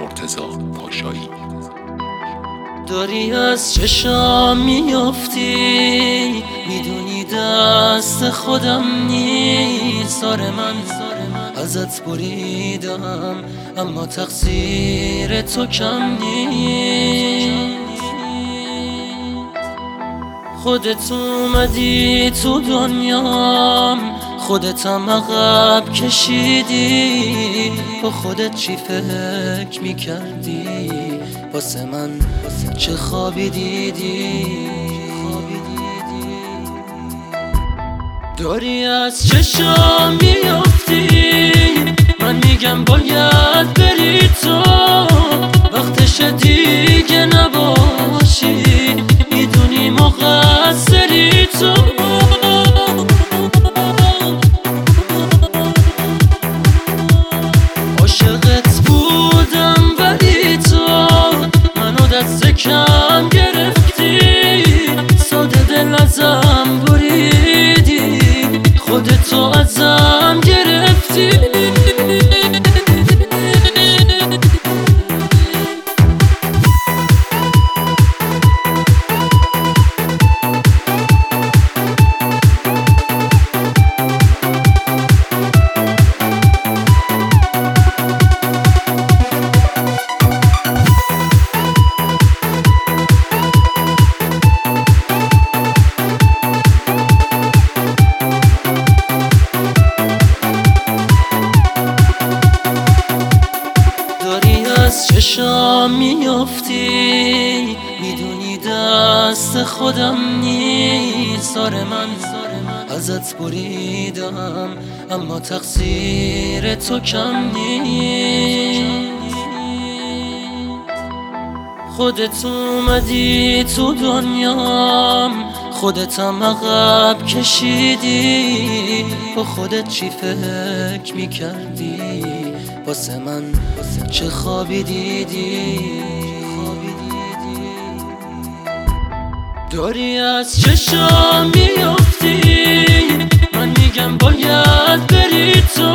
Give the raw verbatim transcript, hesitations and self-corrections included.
مرتضی پاشایی. داری از چشام میافتی، میدونی دست خودم نیست. آره من ازت بریدم اما تقصیر تو کم نیست. خودت اومدی تو دنیام، خودتم عقب کشیدی. با خودت چی فکر میکردی؟ واسه من چه خوابی دیدی؟ داری از چشام میافتی، من میگم باید بری تو. وقتش دیگه نباشی، میدونی مقصری تو. عاشقت بودم ولی تو منو دست کم گرفتی. ساده دل ازم بریدی، خودتو ازم گرفتی. از چشام میافتی، میدونی دست خودم نیست. آره من ازت بریدم اما تقصیر تو کم نیست. خودت اومدی تو دنیام، خودتم عقب کشیدی. با خودت چی فکر میکردی؟ واسه من چه خوابی دیدی؟ داری از چشام میافتی، من میگم باید بری تو.